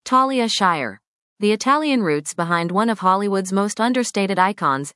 Talia Shire. The Italian roots behind one of Hollywood's most understated icons.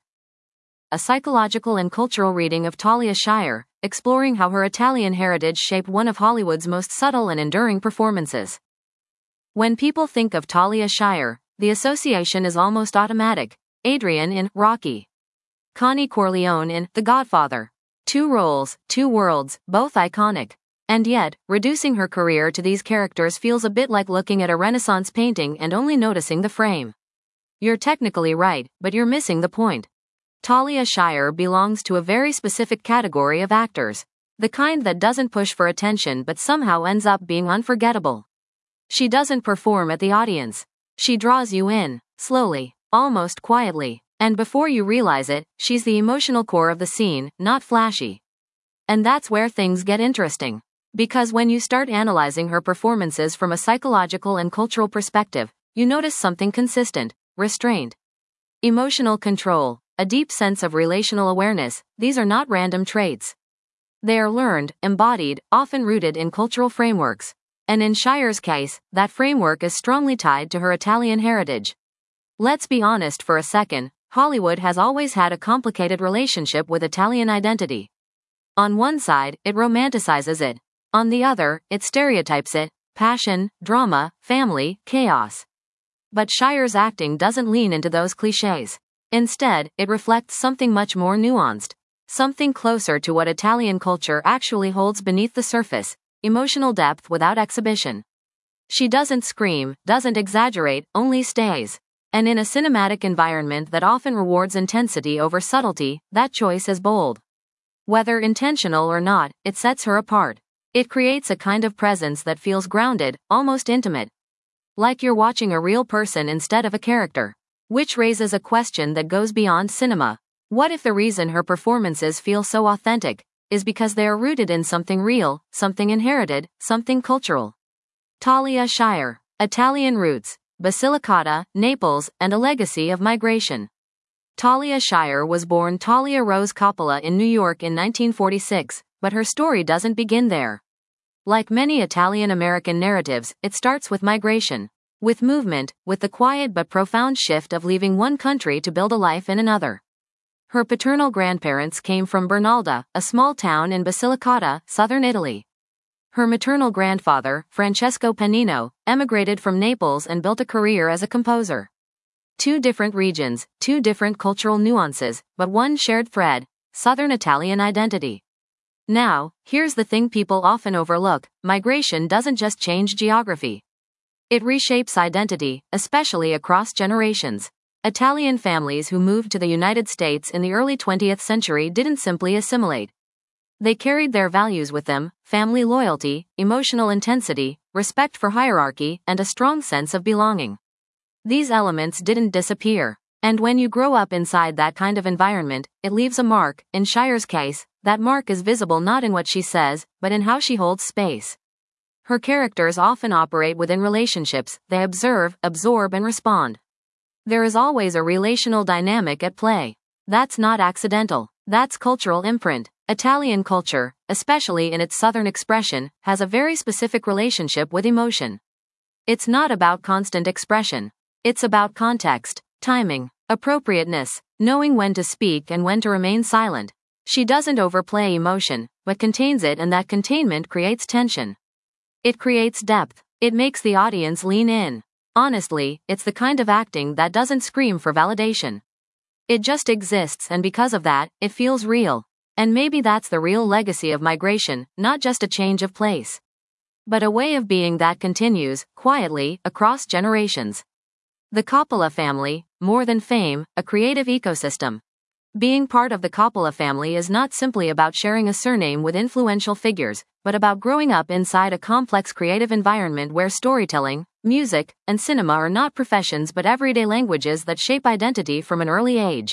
A psychological and cultural reading of Talia Shire, exploring how her Italian heritage shaped one of Hollywood's most subtle and enduring performances. When people think of Talia Shire, the association is almost automatic. Adrian in Rocky. Connie Corleone in The Godfather. Two roles, two worlds, both iconic. And yet, reducing her career to these characters feels a bit like looking at a Renaissance painting and only noticing the frame. You're technically right, but you're missing the point. Talia Shire belongs to a very specific category of actors. The kind that doesn't push for attention but somehow ends up being unforgettable. She doesn't perform at the audience. She draws you in, slowly, almost quietly, and before you realize it, she's the emotional core of the scene, not flashy. And that's where things get interesting. Because when you start analyzing her performances from a psychological and cultural perspective, you notice something consistent: restraint, emotional control, a deep sense of relational awareness. These are not random traits. They are learned, embodied, often rooted in cultural frameworks. And in Shire's case, that framework is strongly tied to her Italian heritage. Let's be honest for a second, Hollywood has always had a complicated relationship with Italian identity. On one side, it romanticizes it. On the other, it stereotypes it: passion, drama, family, chaos. But Shire's acting doesn't lean into those cliches. Instead, it reflects something much more nuanced. Something closer to what Italian culture actually holds beneath the surface: emotional depth without exhibition. She doesn't scream, doesn't exaggerate, only stays. And in a cinematic environment that often rewards intensity over subtlety, that choice is bold. Whether intentional or not, it sets her apart. It creates a kind of presence that feels grounded, almost intimate. Like you're watching a real person instead of a character. Which raises a question that goes beyond cinema. What if the reason her performances feel so authentic is because they are rooted in something real, something inherited, something cultural? Talia Shire. Italian roots, Basilicata, Naples, and a legacy of migration. Talia Shire was born Talia Rose Coppola in New York in 1946, but her story doesn't begin there. Like many Italian-American narratives, it starts with migration. With movement, with the quiet but profound shift of leaving one country to build a life in another. Her paternal grandparents came from Bernalda, a small town in Basilicata, southern Italy. Her maternal grandfather, Francesco Panino, emigrated from Naples and built a career as a composer. Two different regions, two different cultural nuances, but one shared thread: Southern Italian identity. Now, here's the thing people often overlook: migration doesn't just change geography. It reshapes identity, especially across generations. Italian families who moved to the United States in the early 20th century didn't simply assimilate. They carried their values with them: family loyalty, emotional intensity, respect for hierarchy, and a strong sense of belonging. These elements didn't disappear. And when you grow up inside that kind of environment, it leaves a mark. In Shire's case, that mark is visible not in what she says, but in how she holds space. Her characters often operate within relationships. They observe, absorb, and respond. There is always a relational dynamic at play. That's not accidental. That's cultural imprint. Italian culture, especially in its southern expression, has a very specific relationship with emotion. It's not about constant expression. It's about context, timing, appropriateness, knowing when to speak and when to remain silent. She doesn't overplay emotion, but contains it, and that containment creates tension. It creates depth. It makes the audience lean in. Honestly, it's the kind of acting that doesn't scream for validation. It just exists, and because of that, it feels real. And maybe that's the real legacy of migration: not just a change of place, but a way of being that continues, quietly, across generations. The Coppola family, more than fame, a creative ecosystem. Being part of the Coppola family is not simply about sharing a surname with influential figures, but about growing up inside a complex creative environment where storytelling, music, and cinema are not professions but everyday languages that shape identity from an early age.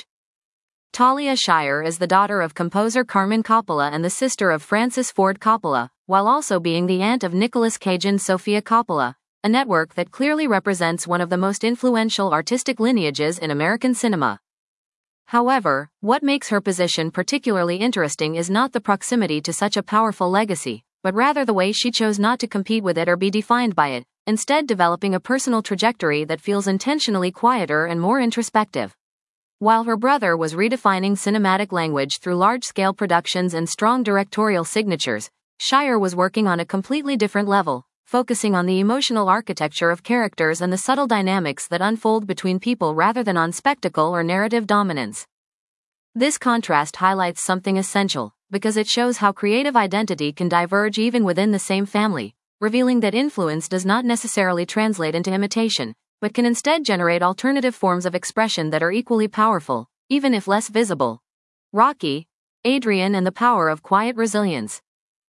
Talia Shire is the daughter of composer Carmine Coppola and the sister of Francis Ford Coppola, while also being the aunt of Nicolas Cage and Sofia Coppola, a network that clearly represents one of the most influential artistic lineages in American cinema. However, what makes her position particularly interesting is not the proximity to such a powerful legacy, but but rather the way she chose not to compete with it or be defined by it, instead developing a personal trajectory that feels intentionally quieter and more introspective. While her brother was redefining cinematic language through large-scale productions and strong directorial signatures, Shire was working on a completely different level, focusing on the emotional architecture of characters and the subtle dynamics that unfold between people rather than on spectacle or narrative dominance. This contrast highlights something essential, because it shows how creative identity can diverge even within the same family, revealing that influence does not necessarily translate into imitation, but can instead generate alternative forms of expression that are equally powerful, even if less visible. Rocky, Adrian and the Power of Quiet Resilience.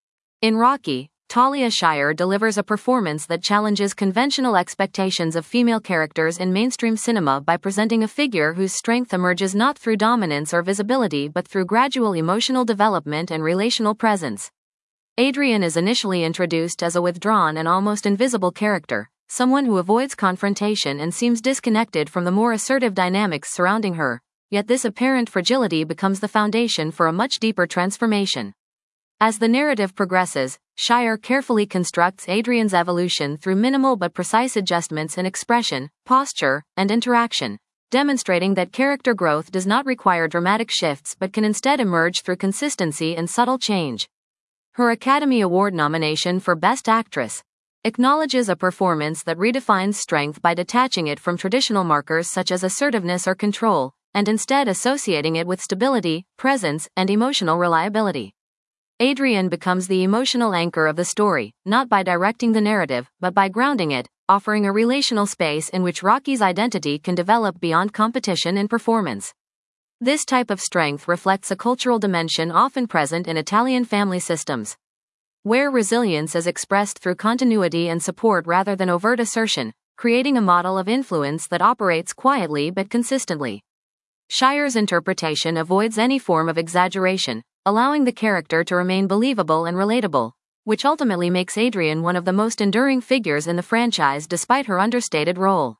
In Rocky, Talia Shire delivers a performance that challenges conventional expectations of female characters in mainstream cinema by presenting a figure whose strength emerges not through dominance or visibility but through gradual emotional development and relational presence. Adrian is initially introduced as a withdrawn and almost invisible character, someone who avoids confrontation and seems disconnected from the more assertive dynamics surrounding her, yet this apparent fragility becomes the foundation for a much deeper transformation. As the narrative progresses, Shire carefully constructs Adrian's evolution through minimal but precise adjustments in expression, posture, and interaction, demonstrating that character growth does not require dramatic shifts but can instead emerge through consistency and subtle change. Her Academy Award nomination for Best Actress acknowledges a performance that redefines strength by detaching it from traditional markers such as assertiveness or control, and instead associating it with stability, presence, and emotional reliability. Adrian becomes the emotional anchor of the story, not by directing the narrative, but by grounding it, offering a relational space in which Rocky's identity can develop beyond competition and performance. This type of strength reflects a cultural dimension often present in Italian family systems, where resilience is expressed through continuity and support rather than overt assertion, creating a model of influence that operates quietly but consistently. Shire's interpretation avoids any form of exaggeration, allowing the character to remain believable and relatable, which ultimately makes Adrian one of the most enduring figures in the franchise despite her understated role.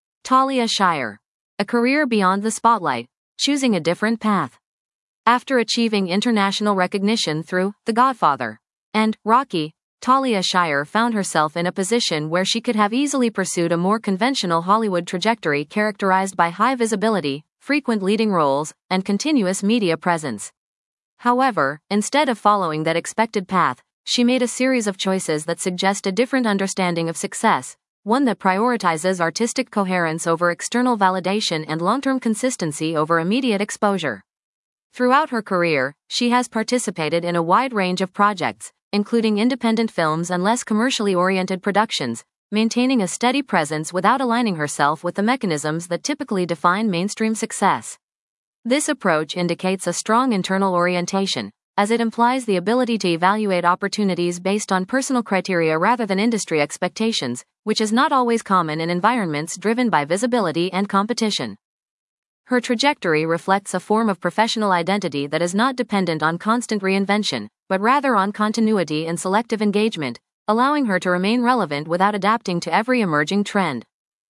Talia Shire. A career beyond the spotlight, choosing a different path. After achieving international recognition through The Godfather and Rocky, Talia Shire found herself in a position where she could have easily pursued a more conventional Hollywood trajectory characterized by high visibility, frequent leading roles, and continuous media presence. However, instead of following that expected path, she made a series of choices that suggest a different understanding of success, one that prioritizes artistic coherence over external validation and long-term consistency over immediate exposure. Throughout her career, she has participated in a wide range of projects, including independent films and less commercially oriented productions, maintaining a steady presence without aligning herself with the mechanisms that typically define mainstream success. This approach indicates a strong internal orientation, as it implies the ability to evaluate opportunities based on personal criteria rather than industry expectations, which is not always common in environments driven by visibility and competition. Her trajectory reflects a form of professional identity that is not dependent on constant reinvention, but rather on continuity and selective engagement, allowing her to remain relevant without adapting to every emerging trend.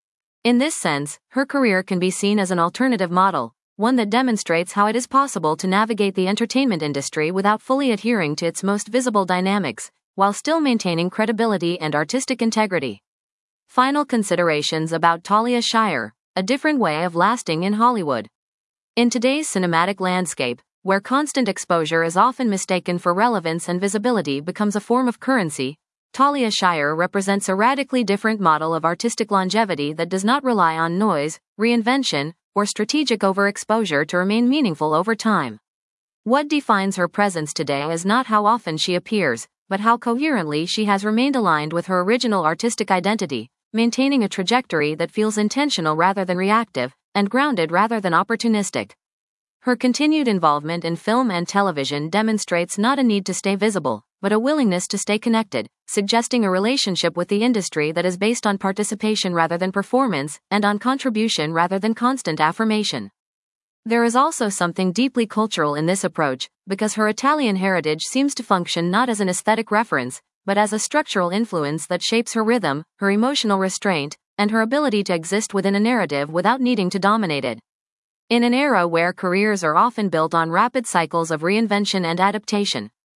In this sense, her career can be seen as an alternative model, one that demonstrates how it is possible to navigate the entertainment industry without fully adhering to its most visible dynamics, while still maintaining credibility and artistic integrity. Final considerations about Talia Shire, a different way of lasting in Hollywood. In today's cinematic landscape, where constant exposure is often mistaken for relevance and visibility becomes a form of currency, Talia Shire represents a radically different model of artistic longevity that does not rely on noise, reinvention, or strategic overexposure to remain meaningful over time. What defines her presence today is not how often she appears, but how coherently she has remained aligned with her original artistic identity, maintaining a trajectory that feels intentional rather than reactive, and grounded rather than opportunistic. Her continued involvement in film and television demonstrates not a need to stay visible, but a willingness to stay connected, suggesting a relationship with the industry that is based on participation rather than performance, and on contribution rather than constant affirmation. There is also something deeply cultural in this approach, because her Italian heritage seems to function not as an aesthetic reference, but as a structural influence that shapes her rhythm, her emotional restraint, and her ability to exist within a narrative without needing to dominate it. In an era where careers are often built on rapid cycles of reinvention and adaptation,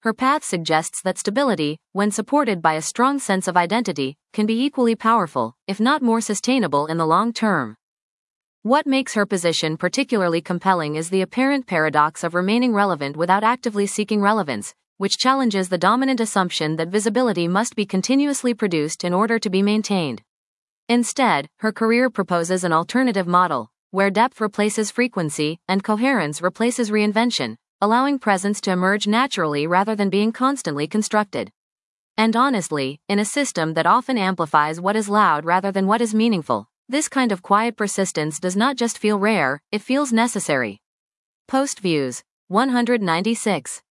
Her path suggests that stability, when supported by a strong sense of identity, can be equally powerful, if not more sustainable in the long term. What makes her position particularly compelling is the apparent paradox of remaining relevant without actively seeking relevance, which challenges the dominant assumption that visibility must be continuously produced in order to be maintained. Instead, her career proposes an alternative model, where depth replaces frequency and coherence replaces reinvention, allowing presence to emerge naturally rather than being constantly constructed. And honestly, in a system that often amplifies what is loud rather than what is meaningful, this kind of quiet persistence does not just feel rare, it feels necessary. Post views 196.